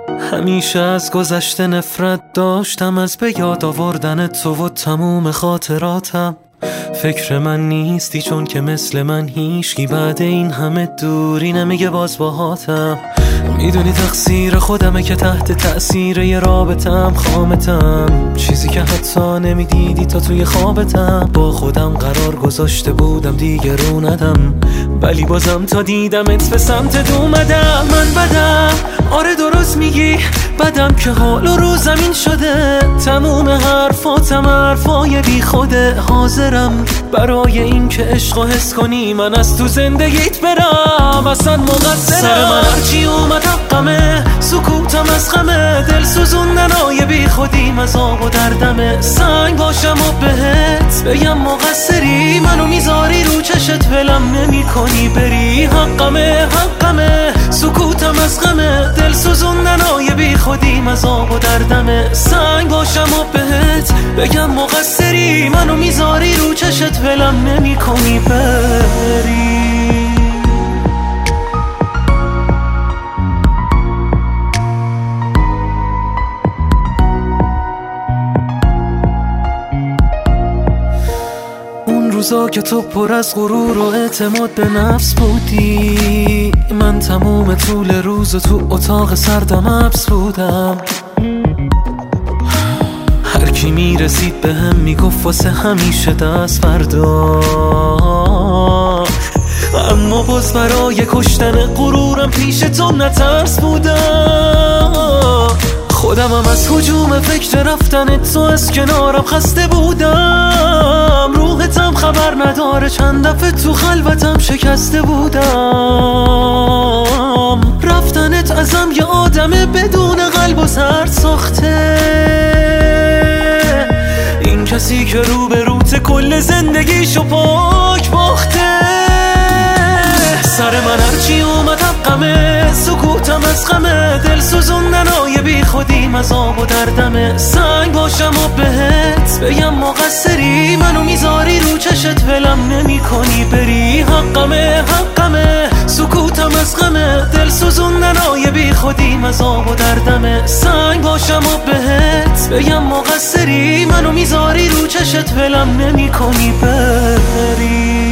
همیشه از گذشته نفرت داشتم، از به یاد آوردن تو و تموم خاطراتم. فکر من نیستی چون که مثل من هیچکی بعد این همه دوری نمیگه باز باهاتم. میدونی تقصیر خودمه که تحت تأثیر یه رابطم خامتم، چیزی که حتی نمیدیدی تا توی خوابتم. با خودم قرار گذاشته بودم دیگه رو ندم، ولی بازم تا دیدمت به سمتت اومدم. من بدم، آره درست میگی، بدم که حال و رو زمین شده. تموم حرفاتم حرفای بی خوده. حاضرم برای این که عشق و حس کنی من از تو زندگیت برم. اصلا مقصرم، سر من هرچی اومد حقمه. سکوتم از غمه، دل سوزوندنای بی خودیم از آب و دردمه. سنگ باشم و بهت بگم مقصری، منو میذاری رو چشت ولم نمی کنی بری. حقمه حقمه، سکوتم از غمه، دل سوزوندنای بی خودیم از آب و دردمه. سنگ باشم و بهت بگم مقصری، منو میذاری رو چشت ولم نمی کنی بری. روزا که تو پر از غرور و اعتماد به نفس بودی، من تموم طول روز تو اتاق سردم حبس بودم. هر کی میرسید به هم میگفت واسه همیشه دست فردا، اما باز برای کشتن غرورم پیش تو نترس بودم. خودمم از هجوم فکر رفتن تو از کنارم خسته بودم. روحتم خبر نداره چند دفعه تو خلوتم شکسته بودم. رفتنت ازم یه آدمه بدون قلب و سر ساخته. این کسی که رو به روت کل زندگیشو پاک باخته. سر من هرچی اومد حقمه، سکوتم از غمه، دل سوزوندنای بی خودیم از آب و دردمه. سنگ باشم و بهت بگم مقصری، منو میذاری رو چشت ولم نمی کنی بری. حقمه حقمه، سکوتم از غمه، دل سوزوندنای بی خودیم از آب و دردمه. سنگ باشم و بهت بگم مقصری، منو میذاری رو چشت ولم نمی کنی بری.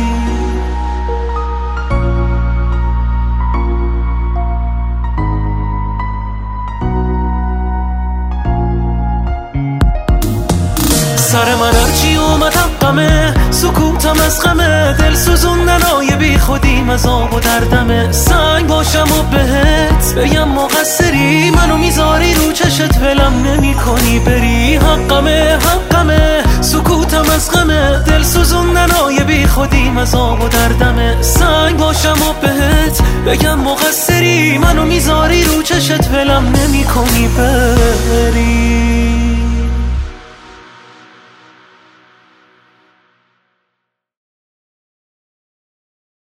سر من هرچی اومد حقمه، سکوتم از غمه، دل سوزوندنای بی خودیم از آب و دردمه. سنگ باشم و بهت بگم مقصری، منو میذاری رو چشت ولم نمی کنی بری. حقمه حقمه، سکوتم از غمه، دل سوزوندنای بی خودیم از آب و دردمه. سنگ باشم و بهت بگم مقصری، منو میذاری رو چشت ولم نمی کنی بری.